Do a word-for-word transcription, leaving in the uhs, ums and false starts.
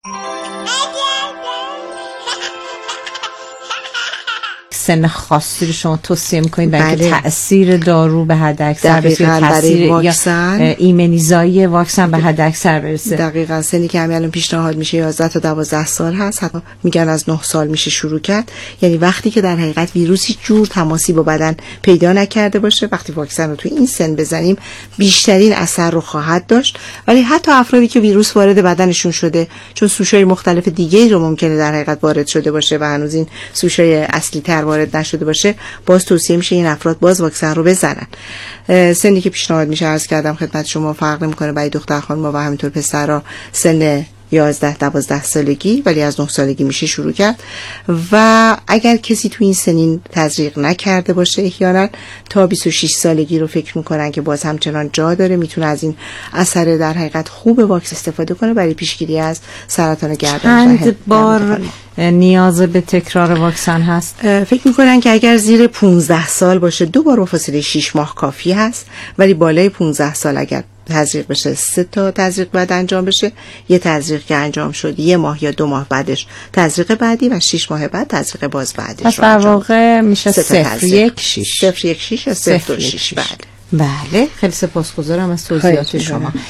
سن خاصی رو شما توصیه میکنید برای بله. تأثیر دارو به حد اکثر برسه، تأثیر واکسن، ایمنیزایی واکسن به حد اکثر برسه؟ دقیقاً. سنی که همین الان پیشنهاد میشه یازده تا دوازده سال هست، حتی میگن از نه سال میشه شروع کرد. یعنی وقتی که در حقیقت ویروس هیچ جور تماسی با بدن پیدا نکرده باشه، وقتی واکسن رو توی این سن بزنیم بیشترین اثر رو خواهد داشت. ولی حتی افرادی که ویروس وارد بدنشون شده، چون سوشای مختلف دیگه رو ممکنه در حقیقت وارد شده باشه و هنوز این سوشای اصلی تر وارد نشده باشه، باز توصیه میشه این افراد باز واکسن رو بزنن. سنی که پیشنهاد میشه عرض کردم خدمت شما فرق نمیکنه برای دختر خانم‌ها و همینطور پسرها، سن یازده دوازده سالگی، ولی از نه سالگی میشه شروع کرد. و اگر کسی تو این سنین تزریق نکرده باشه احیانا تا بیست و شش سالگی رو فکر میکنن که باز همچنان جا داره، میتونه از این اثر در حقیقت خوب واکسن استفاده کنه برای پیشگیری از سرطان گردن. چند بار نیاز به تکرار واکسن هست؟ فکر میکنن که اگر زیر پانزده سال باشه دو بار با فاصله شش ماه کافی هست، ولی بالای پانزده سال اگر تزریق بشه سه تا تزریق بعد انجام بشه، یه تزریق که انجام شد یه ماه یا دو ماه بعدش تزریق بعدی و شش ماه بعد تزریق باز بعدش. پس در واقع میشه صفر یک شش صفر یک شش یا صفر دو شش. بله بله. خیلی سپاسگزارم از توضیحات شما.